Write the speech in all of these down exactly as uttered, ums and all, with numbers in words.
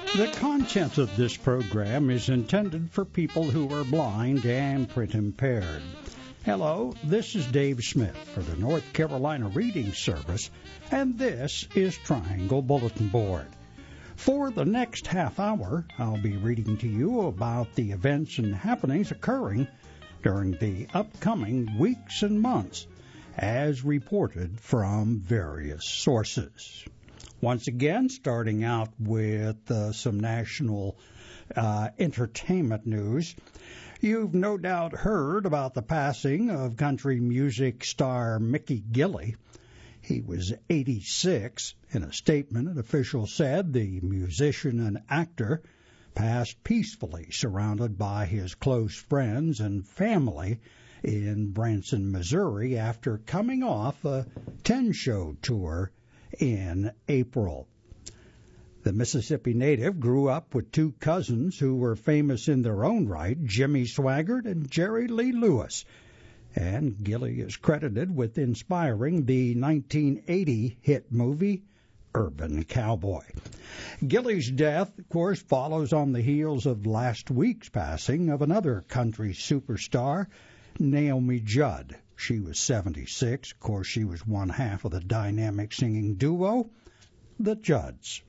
The content of this program is intended for people who are blind and print impaired. Hello, this is Dave Smith for the North Carolina Reading Service, and this is Triangle Bulletin Board. For the next half hour, I'll be reading to you about the events and happenings occurring during the upcoming weeks and months, as reported from various sources. Once again, starting out with uh, some national uh, entertainment news. You've no doubt heard about the passing of country music star Mickey Gilley. He was eighty-six. In a statement, an official said the musician and actor passed peacefully, surrounded by his close friends and family in Branson, Missouri, after coming off a ten-show tour in April. The Mississippi native grew up with two cousins who were famous in their own right, Jimmy Swaggart and Jerry Lee Lewis, and Gilley is credited with inspiring the nineteen eighty hit movie Urban Cowboy. Gilley's death, of course, follows on the heels of last week's passing of another country superstar, Naomi Judd. She was seventy-six. Of course, she was one half of the dynamic singing duo, the Judds.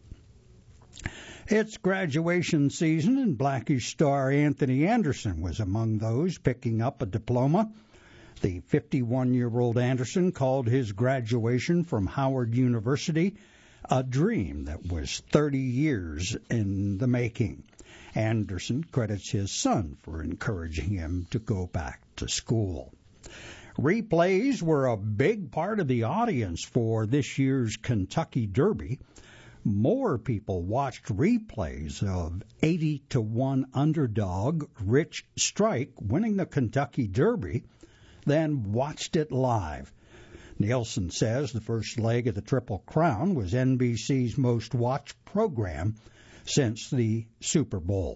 It's graduation season, and Blackish star Anthony Anderson was among those picking up a diploma. The fifty-one-year-old Anderson called his graduation from Howard University a dream that was thirty years in the making. Anderson credits his son for encouraging him to go back to school. Replays were a big part of the audience for this year's Kentucky Derby. More people watched replays of eighty to one underdog Rich Strike winning the Kentucky Derby than watched it live. Nielsen says the first leg of the Triple Crown was N B C's most watched program since the Super Bowl.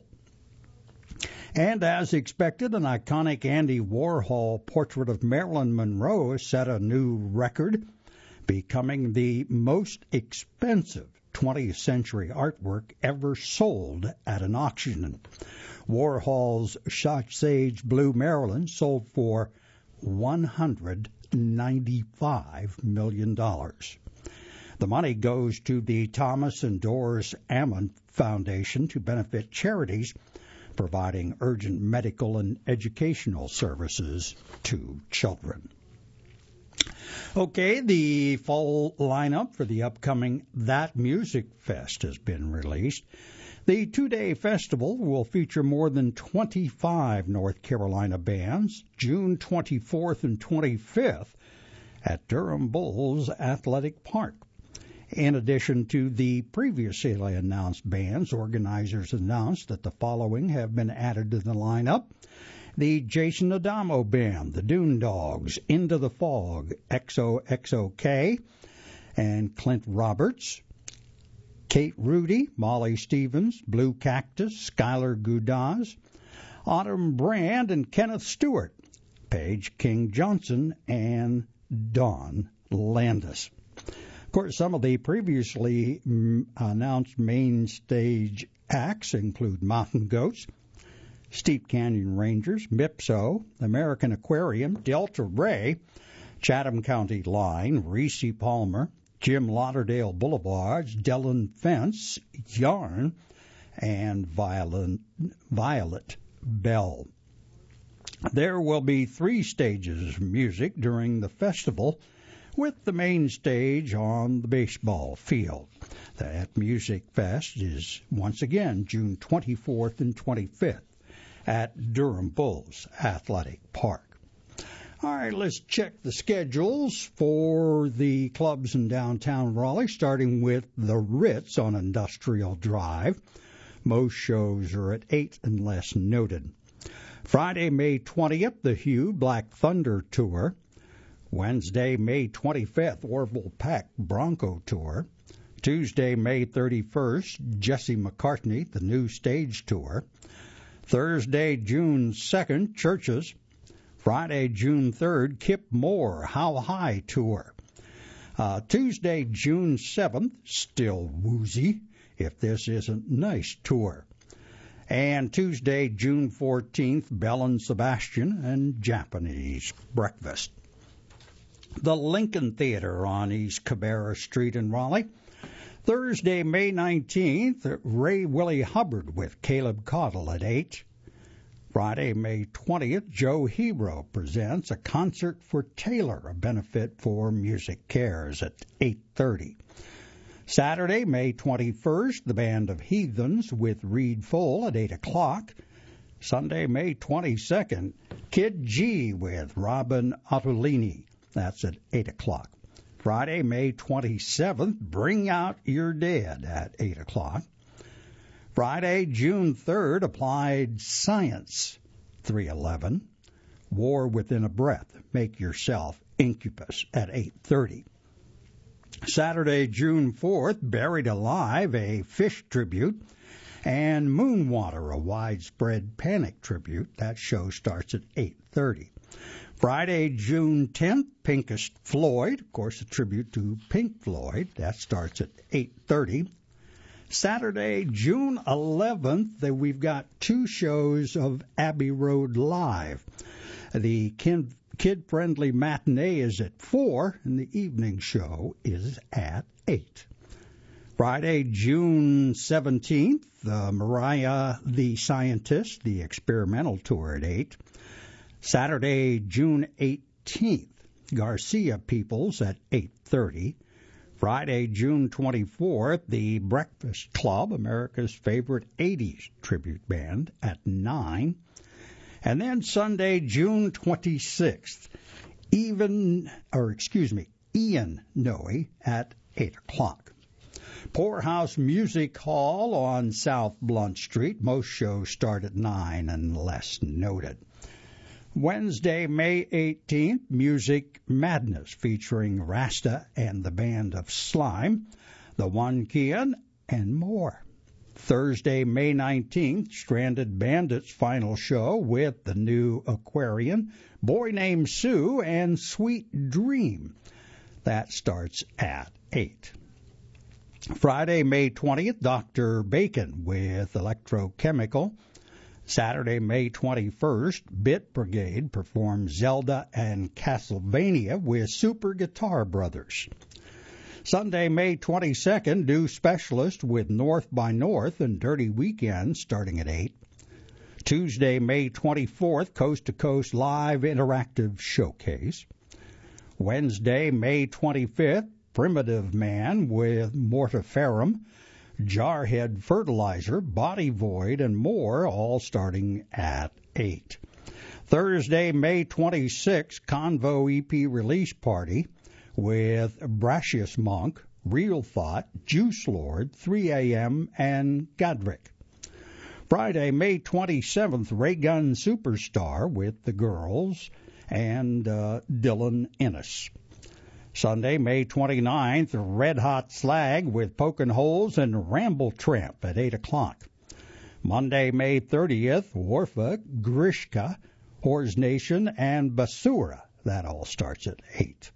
And as expected, an iconic Andy Warhol portrait of Marilyn Monroe set a new record, becoming the most expensive twentieth century artwork ever sold at an auction. Warhol's Shot Sage Blue Marilyn sold for one hundred ninety-five million dollars. The money goes to the Thomas and Doris Ammon Foundation to benefit charities providing urgent medical and educational services to children. Okay, the fall lineup for the upcoming That Music Fest has been released. The two-day festival will feature more than twenty-five North Carolina bands, June twenty-fourth and twenty-fifth at Durham Bulls Athletic Park. In addition to the previously announced bands, organizers announced that the following have been added to the lineup: the Jason Adamo Band, the Dune Dogs, Into the Fog, X O X O K, and Clint Roberts, Kate Rudy, Molly Stevens, Blue Cactus, Skylar Gudaz, Autumn Brand, and Kenneth Stewart, Paige King Johnson, and Dawn Landis. Of course, some of the previously announced main stage acts include Mountain Goats, Steep Canyon Rangers, Mipso, American Aquarium, Delta Ray, Chatham County Line, Reese Palmer, Jim Lauderdale Boulevards, Dellon Fence, Yarn, and Violet, Violet Bell. There will be three stages of music during the festival, with the main stage on the baseball field. That Music Fest is once again June twenty-fourth and twenty-fifth at Durham Bulls Athletic Park. All right, let's check the schedules for the clubs in downtown Raleigh, starting with the Ritz on Industrial Drive. Most shows are at eight unless noted. Friday, May twentieth, the Hugh Black Thunder Tour. Wednesday, May twenty-fifth, Orville Peck Bronco Tour. Tuesday, May thirty-first, Jesse McCartney, the New Stage Tour. Thursday, June second, Churches. Friday, June third, Kip Moore, How High Tour. Uh, Tuesday, June seventh, still woozy, if this isn't nice tour. And Tuesday, June fourteenth, Belle and Sebastian and Japanese Breakfast. The Lincoln Theater on East Cabarrus Street in Raleigh. Thursday, May nineteenth, Ray Willie Hubbard with Caleb Caudle at eight. Friday, May twentieth, Joe Hero presents a concert for Taylor, a benefit for Music Cares at eight thirty. Saturday, May twenty-first, the Band of Heathens with Reed Full at eight o'clock. Sunday, May twenty-second, Kid G with Robin Ottolini. That's at eight o'clock. Friday, May twenty-seventh, Bring Out Your Dead at eight o'clock. Friday, June third, Applied Science, three eleven. War Within a Breath, Make Yourself Incubus at eight thirty. Saturday, June fourth, Buried Alive, a Fish tribute, and Moonwater, a Widespread Panic tribute. That show starts at eight thirty. Friday, June tenth, Pinkest Floyd, of course, a tribute to Pink Floyd. That starts at eight thirty. Saturday, June eleventh, we've got two shows of Abbey Road Live. The kid, kid-friendly matinee is at four, and the evening show is at eight. Friday, June seventeenth, the Mariah the Scientist, the experimental tour at eight. Saturday, June eighteenth, Garcia Peoples at eight thirty. Friday, June twenty-fourth, the Breakfast Club, America's favorite eighties tribute band, at nine. And then Sunday, June twenty-sixth, even, or excuse me, Ian Noe at eight o'clock. Poorhouse Music Hall on South Blunt Street. Most shows start at nine unless noted. Wednesday, May eighteenth, Music Madness featuring Rasta and the Band of Slime, The One Kian, and more. Thursday, May nineteenth, Stranded Bandits final show with the New Aquarian, Boy Named Sue, and Sweet Dream. That starts at eight. Friday, May twentieth, Doctor Bacon with Electrochemical. Saturday, May twenty-first, Bit Brigade performs Zelda and Castlevania with Super Guitar Brothers. Sunday, May twenty-second, Do Specialist with North by North and Dirty Weekend starting at eight. Tuesday, May twenty-fourth, Coast to Coast Live Interactive Showcase. Wednesday, May twenty-fifth, Primitive Man with Mortiferum, Jarhead Fertilizer, Body Void, and more, all starting at eight. Thursday, May twenty-sixth, Convo E P release party with Brashius Monk, Real Thought, Juice Lord, three a.m., and Godric. Friday, May twenty-seventh, Raygun Superstar with The Girls and uh, Dylan Ennis. Sunday, May twenty-ninth, Red Hot Slag with Pokin' Holes and Ramble Tramp at eight o'clock. Monday, May thirtieth, Warfa, Grishka, Horse Nation, and Basura. That all starts at eight.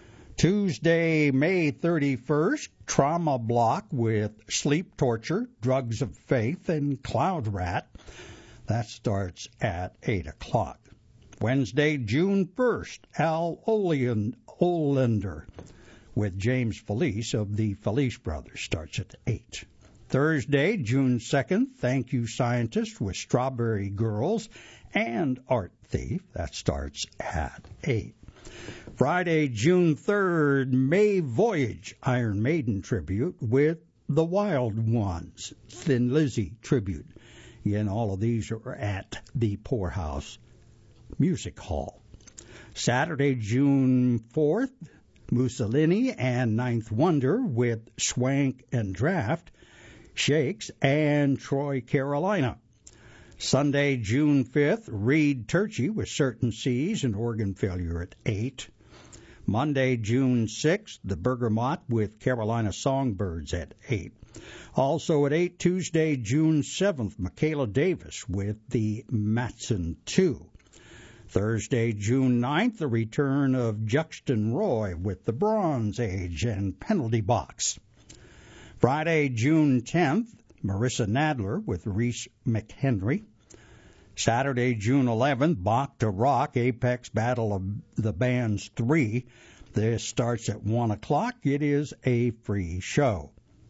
Tuesday, May thirty-first, Trauma Block with Sleep Torture, Drugs of Faith, and Cloud Rat. That starts at eight o'clock. Wednesday, June first, Al Olean, Olender with James Felice of the Felice Brothers starts at eight. Thursday, June second, Thank You Scientist with Strawberry Girls and Art Thief. That starts at eight. Friday, June third, May Voyage, Iron Maiden tribute with The Wild Ones, Thin Lizzy tribute. Again, all of these are at the Poorhouse Music Hall. Saturday, June fourth, Mussolini and Ninth Wonder with Swank and Draft, Shakes, and Troy, Carolina. Sunday, June fifth, Reed Turchie with Certain Seas and Organ Failure at eight. Monday, June sixth, the Bergamot with Carolina Songbirds at eight. Also at eight, Tuesday, June seventh, Michaela Davis with the Matson two. Thursday, June ninth, the return of Juxton Roy with the Bronze Age and Penalty Box. Friday, June tenth, Marissa Nadler with Reese McHenry. Saturday, June eleventh, Bach to Rock, Apex Battle of the Bands three. This starts at one o'clock. It is a free show.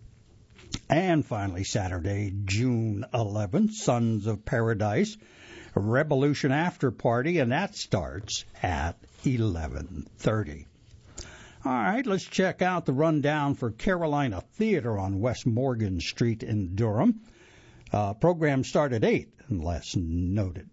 And finally, Saturday, June eleventh, Sons of Paradise, Revolution After Party, and that starts at eleven thirty. All right, let's check out the rundown for Carolina Theater on West Morgan Street in Durham. Uh, program start at eight, unless noted.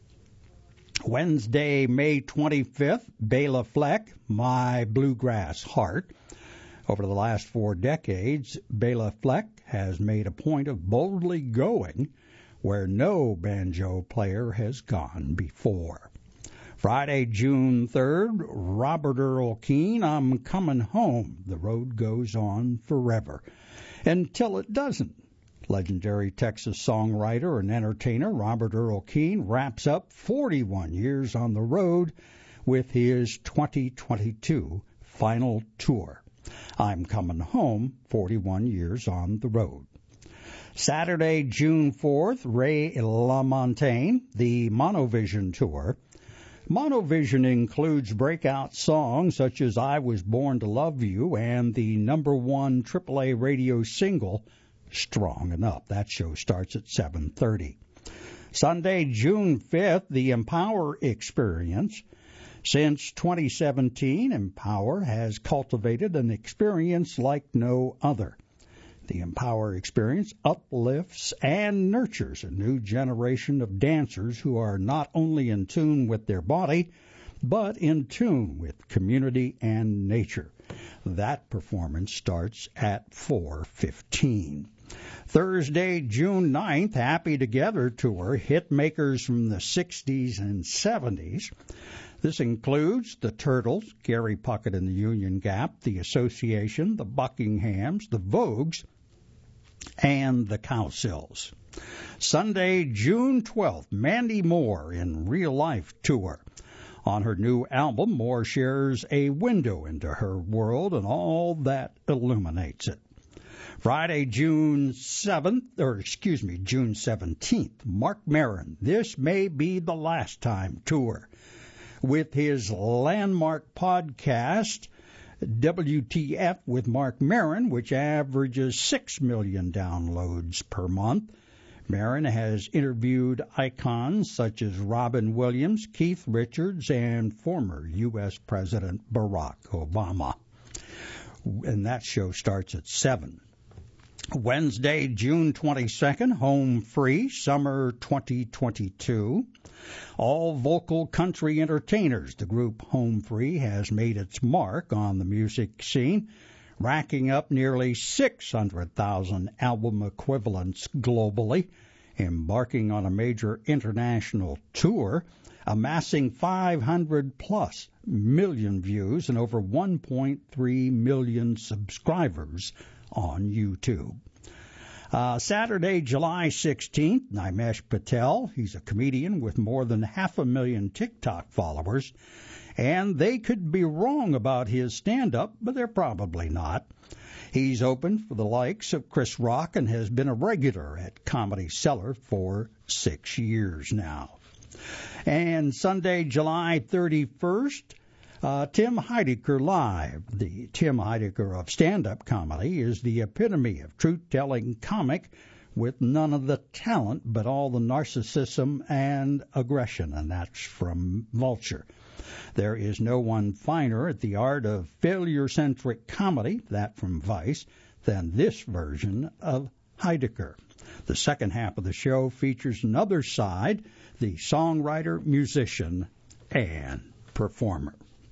Wednesday, May twenty-fifth, Bela Fleck, My Bluegrass Heart. Over the last four decades, Bela Fleck has made a point of boldly going where no banjo player has gone before. Friday, June third, Robert Earl Keen, I'm Coming Home. The road goes on forever. Until it doesn't. Legendary Texas songwriter and entertainer Robert Earl Keen wraps up forty-one years on the road with his twenty twenty-two final tour. I'm Coming Home, forty-one years on the road. Saturday, June fourth, Ray LaMontagne, the Monovision Tour. Monovision includes breakout songs such as I Was Born to Love You and the number one triple A radio single, Strong Enough. That show starts at seven thirty. Sunday, June fifth, the Empower Experience. Since twenty seventeen, Empower has cultivated an experience like no other. The Empower Experience uplifts and nurtures a new generation of dancers who are not only in tune with their body, but in tune with community and nature. That performance starts at four fifteen. Thursday, June ninth, Happy Together Tour, hit makers from the sixties and seventies. This includes the Turtles, Gary Puckett and the Union Gap, the Association, the Buckinghams, the Vogues, and the Cowsills. Sunday, June twelfth, Mandy Moore in Real Life Tour. On her new album, Moore shares a window into her world and all that illuminates it. Friday, June seventh, or excuse me, June seventeenth, Mark Maron, This May Be the Last Time Tour. With his landmark podcast, W T F with Mark Maron, which averages six million downloads per month. Maron has interviewed icons such as Robin Williams, Keith Richards, and former U S President Barack Obama. And that show starts at seven. Wednesday, June twenty-second, Home Free, Summer twenty twenty-two. All vocal country entertainers, the group Home Free has made its mark on the music scene, racking up nearly six hundred thousand album equivalents globally, embarking on a major international tour, amassing five hundred plus million views and over one point three million subscribers on YouTube. Uh, Saturday, July sixteenth, Nimesh Patel. He's a comedian with more than half a million TikTok followers, and they could be wrong about his stand-up, but they're probably not. He's opened for the likes of Chris Rock and has been a regular at Comedy Cellar for six years now. And Sunday, July thirty-first, Uh, Tim Heidecker Live. The Tim Heidecker of stand-up comedy is the epitome of truth-telling comic with none of the talent but all the narcissism and aggression, and that's from Vulture. There is no one finer at the art of failure-centric comedy, that from Vice, than this version of Heidecker. The second half of the show features another side, the songwriter, musician, and performer.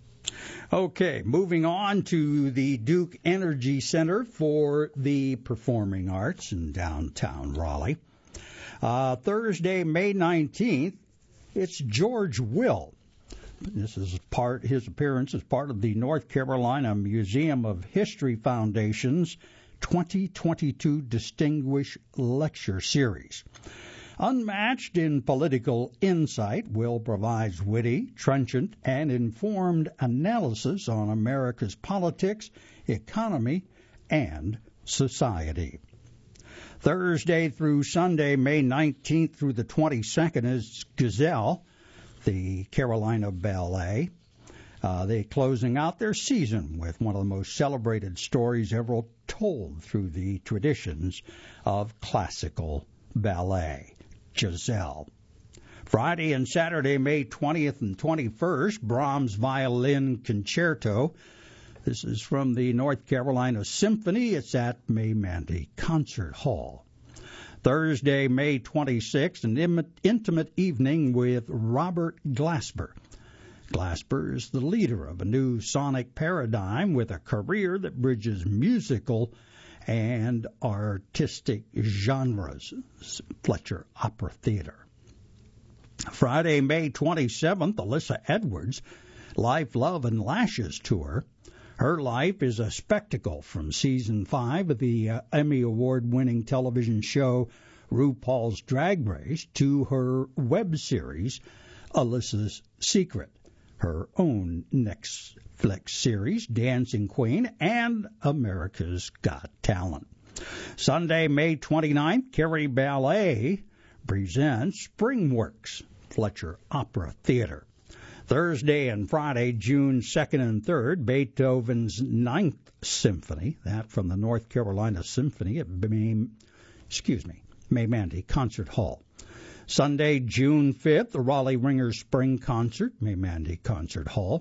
Okay, moving on to the Duke Energy Center for the Performing Arts in downtown Raleigh. Uh, Thursday, May nineteenth, it's George Will. This is part, his appearance is part of the North Carolina Museum of History Foundation's twenty twenty-two Distinguished Lecture Series. Unmatched in political insight, Will provides witty, trenchant, and informed analysis on America's politics, economy, and Society. Thursday through Sunday, May nineteenth through the twenty-second, is Gazelle, the Carolina Ballet. Uh, they're closing out their season with one of the most celebrated stories ever told through the traditions of classical ballet, Giselle. Friday and Saturday, May twentieth and twenty-first, Brahms Violin Concerto. This is from the North Carolina Symphony. It's at May Mandy Concert Hall. Thursday, May twenty-sixth, an intimate evening with Robert Glasper. Glasper is the leader of a new sonic paradigm with a career that bridges musical and artistic genres, Fletcher Opera Theater. Friday, May twenty-seventh, Alyssa Edwards, Life, Love, and Lashes Tour. Her life is a spectacle from season five of the uh, Emmy Award-winning television show RuPaul's Drag Race to her web series, Alyssa's Secret, her own Netflix series, Dancing Queen, and America's Got Talent. Sunday, May twenty-ninth, Carrie Ballet presents Springworks, Fletcher Opera Theater. Thursday and Friday, June second and third, Beethoven's Ninth Symphony, that from the North Carolina Symphony at May, excuse me, May Mandy Concert Hall. Sunday, June fifth, the Raleigh Ringers Spring Concert, May Mandy Concert Hall.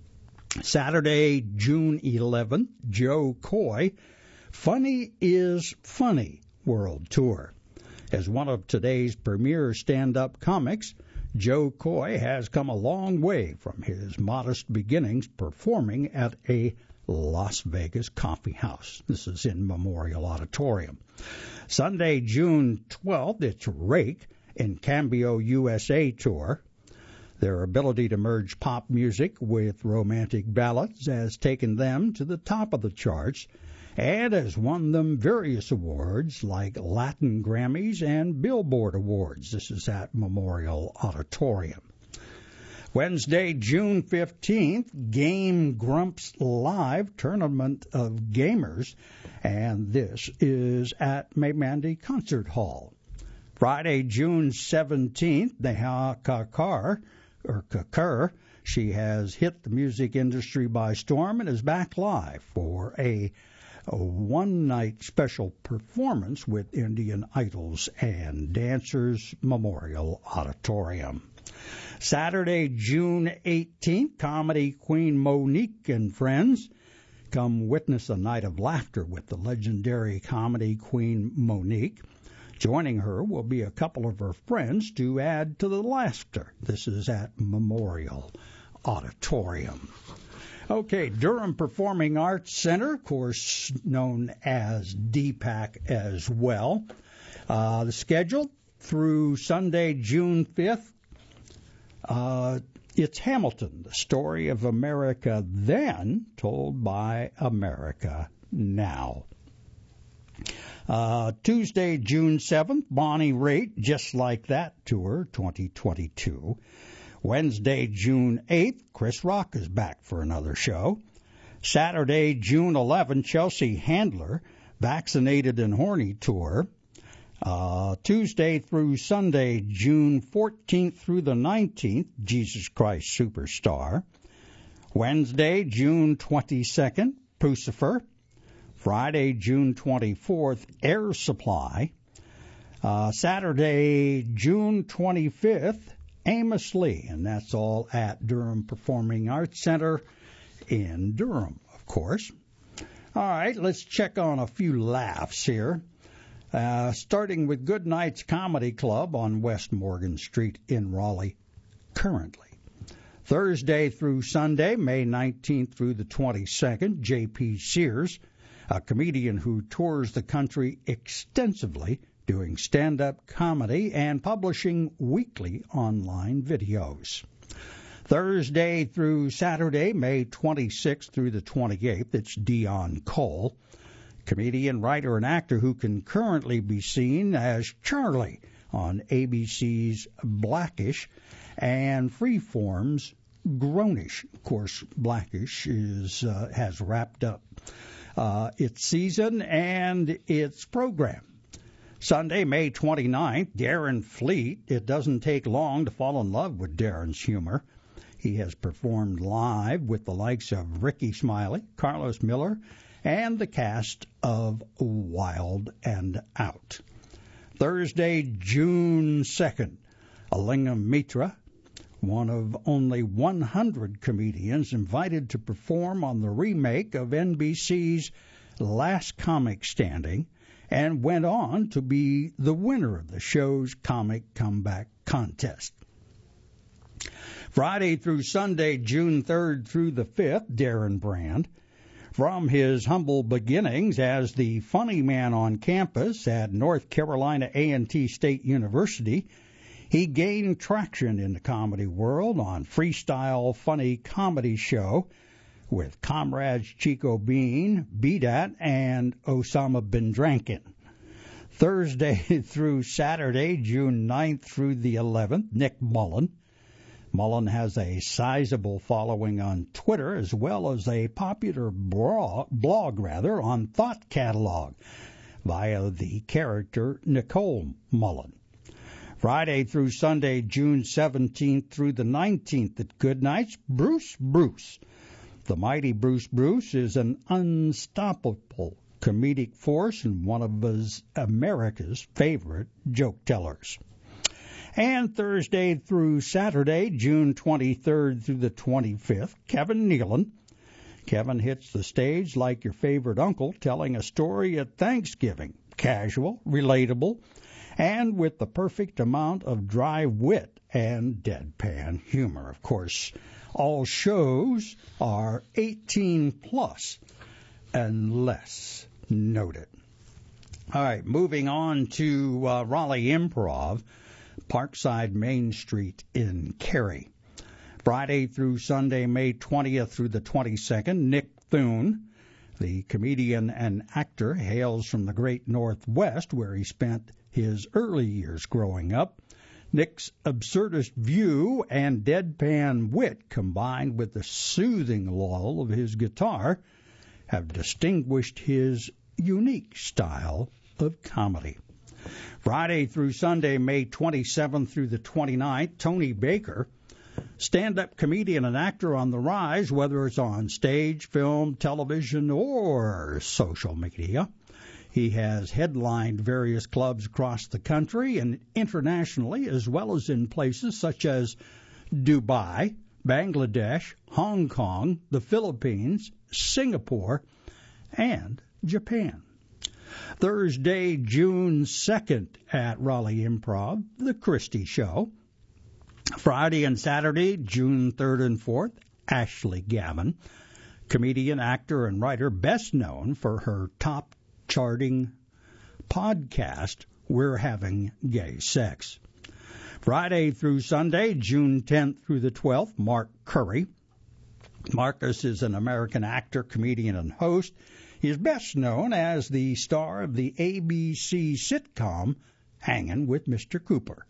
Saturday, June eleventh, Joe Coy, Funny is Funny World Tour. As one of today's premier stand-up comics, Joe Coy has come a long way from his modest beginnings performing at a Las Vegas coffee house. This is in Memorial Auditorium. Sunday, June twelfth, it's Rake in Cambio U S A Tour. Their ability to merge pop music with romantic ballads has taken them to the top of the charts and has won them various awards like Latin Grammys and Billboard Awards. This is at Memorial Auditorium. Wednesday, June fifteenth, Game Grumps Live, Tournament of Gamers, and this is at May Mandy Concert Hall. Friday, June seventeenth, Neha Kakar, or Kakar, she has hit the music industry by storm and is back live for a a one-night special performance with Indian Idols and Dancers, Memorial Auditorium. Saturday, June eighteenth, comedy queen Monique and friends. Come witness a night of laughter with the legendary comedy queen Monique. Joining her will be a couple of her friends to add to the laughter. This is at Memorial Auditorium. Okay, Durham Performing Arts Center, of course, known as D PAC as well. Uh, the schedule through Sunday, June fifth, uh, it's Hamilton, the story of America then, told by America now. Uh, Tuesday, June seventh, Bonnie Raitt, Just Like That Tour twenty twenty-two. Wednesday, June eighth, Chris Rock is back for another show. Saturday, June eleventh, Chelsea Handler, Vaccinated and Horny Tour. Uh, Tuesday through Sunday, June fourteenth through the nineteenth, Jesus Christ Superstar. Wednesday, June twenty-second, Pucifer. Friday, June twenty-fourth, Air Supply. Uh, Saturday, June twenty-fifth, Amos Lee, and that's all at Durham Performing Arts Center in Durham, of course. All right, let's check on a few laughs here. Uh, starting with Good Nights Comedy Club on West Morgan Street in Raleigh, currently. Thursday through Sunday, May nineteenth through the twenty-second, J P Sears, a comedian who tours the country extensively, doing stand-up comedy and publishing weekly online videos. Thursday through Saturday, May twenty-sixth through the twenty-eighth, it's Dion Cole, comedian, writer, and actor who can currently be seen as Charlie on A B C's Blackish and Freeform's Grownish. Of course, Blackish is uh, has wrapped up. uh, its season and its program. Sunday, May twenty-ninth, Darren Fleet. It doesn't take long to fall in love with Darren's humor. He has performed live with the likes of Ricky Smiley, Carlos Miller, and the cast of Wild and Out. Thursday, June second, Alingam Mitra, one of only one hundred comedians invited to perform on the remake of N B C's Last Comic Standing, and went on to be the winner of the show's comic comeback contest. Friday through Sunday, June third through the fifth, Darren Brand. From his humble beginnings as the funny man on campus at North Carolina A and T State University, he gained traction in the comedy world on Freestyle Funny Comedy Show with comrades Chico Bean, B-Dat, and Osama bin Drankin. Thursday through Saturday, June ninth through the eleventh, Nick Mullen. Mullen has a sizable following on Twitter as well as a popular blog, blog rather, on Thought Catalog via the character Nicole Mullen. Friday through Sunday, June seventeenth through the nineteenth at Goodnights, Bruce Bruce. The mighty Bruce Bruce is an unstoppable comedic force and one of his America's favorite joke tellers. And Thursday through Saturday, June twenty-third through the twenty-fifth, Kevin Nealon. Kevin hits the stage like your favorite uncle telling a story at Thanksgiving. Casual, relatable, and with the perfect amount of dry wit and deadpan humor. Of course, all shows are eighteen plus unless noted. All right, moving on to uh, Raleigh Improv, Parkside Main Street in Cary. Friday through Sunday, May twentieth through the twenty-second, Nick Thune, the comedian and actor, hails from the great Northwest where he spent his early years growing up. Nick's absurdist view and deadpan wit, combined with the soothing lull of his guitar, have distinguished his unique style of comedy. Friday through Sunday, May twenty-seventh through the twenty-ninth, Tony Baker, stand-up comedian and actor on the rise, whether it's on stage, film, television, or social media. He has headlined various clubs across the country and internationally, as well as in places such as Dubai, Bangladesh, Hong Kong, the Philippines, Singapore, and Japan. Thursday, June second at Raleigh Improv, The Christie Show. Friday and Saturday, June third and fourth, Ashley Gavin, comedian, actor, and writer best known for her top charting podcast, We're Having Gay Sex. Friday through Sunday, June tenth through the twelfth, Mark Curry. Marcus is an American actor, comedian, and host. He is best known as the star of the A B C sitcom Hangin' with Mister Cooper.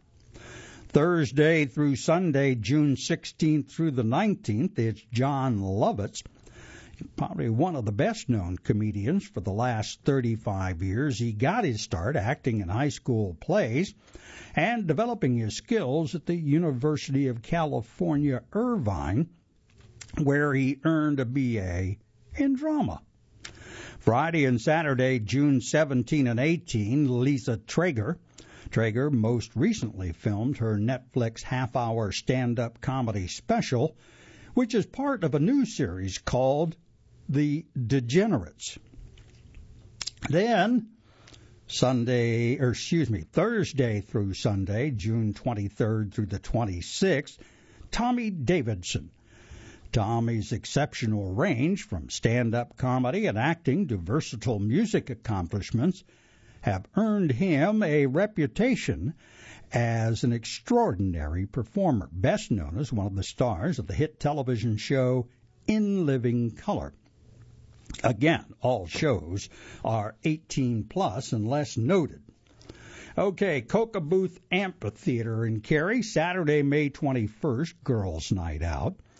Thursday through Sunday, June sixteenth through the nineteenth, it's John Lovitz, probably one of the best-known comedians for the last thirty-five years. He got his start acting in high school plays and developing his skills at the University of California, Irvine, where he earned a B A in drama. Friday and Saturday, June seventeenth and eighteenth, Lisa Traeger. Traeger most recently filmed her Netflix half-hour stand-up comedy special, which is part of a new series called The Degenerates. Then, Sunday, or excuse me, Thursday through Sunday, June twenty-third through the twenty-sixth, Tommy Davidson. Tommy's exceptional range from stand-up comedy and acting to versatile music accomplishments have earned him a reputation as an extraordinary performer, best known as one of the stars of the hit television show In Living Color. Again, all shows are eighteen plus unless noted. Okay, Coca Booth Amphitheater in Cary, Saturday, May twenty-first, Girls' Night Out.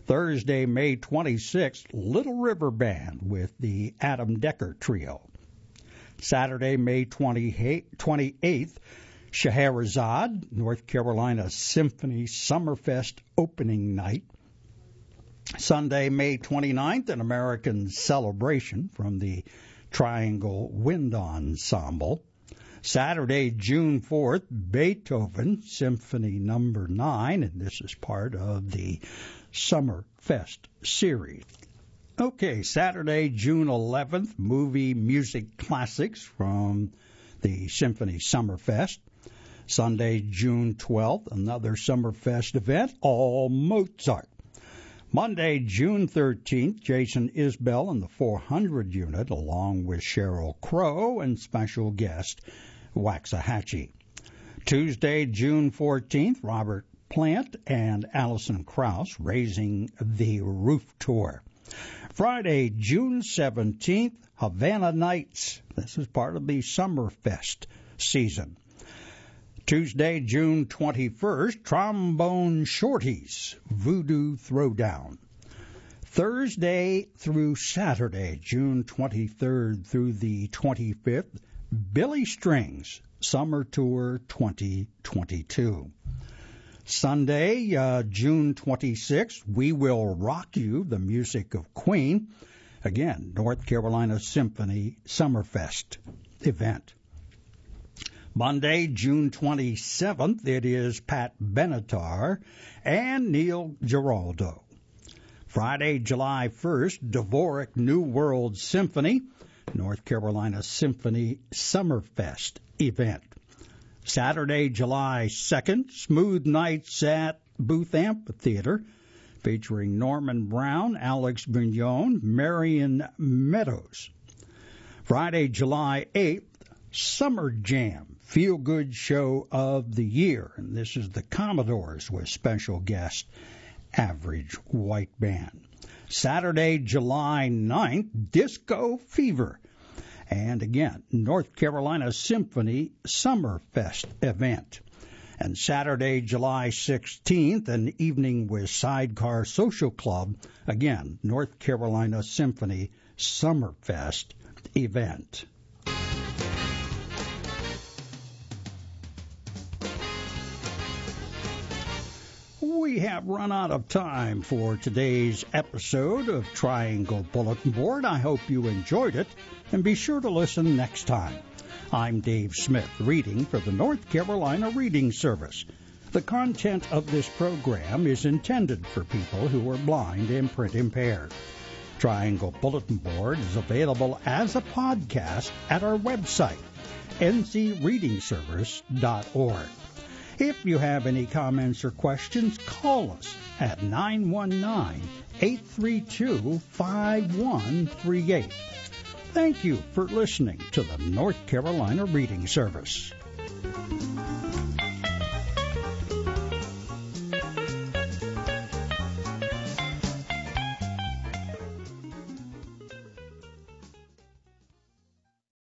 Thursday, May twenty-sixth, Little River Band with the Adam Decker Trio. Saturday, May twenty-eighth, Scheherazade, North Carolina Symphony Summerfest opening night. Sunday, May twenty-ninth, an American Celebration from the Triangle Wind Ensemble. Saturday, June fourth, Beethoven Symphony Number nine, and this is part of the Summerfest series. Okay, Saturday, June eleventh, movie music classics from the Symphony Summerfest. Sunday, June twelfth, another Summerfest event, all Mozart. Monday, June thirteenth, Jason Isbell and the four hundred unit, along with Sheryl Crow and special guest Waxahachie. Tuesday, June fourteenth, Robert Plant and Alison Krauss, Raising the Roof Tour. Friday, June seventeenth, Havana Nights. This is part of the Summerfest season. Tuesday, June twenty-first, Trombone Shorties, Voodoo Throwdown. Thursday through Saturday, June twenty-third through the twenty-fifth, Billy Strings, Summer Tour twenty twenty-two. Sunday, uh, June twenty-sixth, We Will Rock You, the music of Queen. Again, North Carolina Symphony Summerfest event. Monday, June twenty-seventh, it is Pat Benatar and Neil Giraldo. Friday, July first, Dvorak New World Symphony, North Carolina Symphony Summerfest event. Saturday, July second, Smooth Nights at Booth Amphitheater, featuring Norman Brown, Alex Bignon, Marion Meadows. Friday, July eighth, Summer Jam, feel-good show of the year, and this is the Commodores with special guest Average White Band. Saturday, July ninth, Disco Fever, and again, North Carolina Symphony Summerfest event. And Saturday, July sixteenth, an evening with Sidecar Social Club, again, North Carolina Symphony Summerfest event. We have run out of time for today's episode of Triangle Bulletin Board. I hope you enjoyed it, and be sure to listen next time. I'm Dave Smith, reading for the North Carolina Reading Service. The content of this program is intended for people who are blind and print impaired. Triangle Bulletin Board is available as a podcast at our website, n c reading service dot org. If you have any comments or questions, call us at nine one nine, eight three two, five one three eight. Thank you for listening to the North Carolina Reading Service.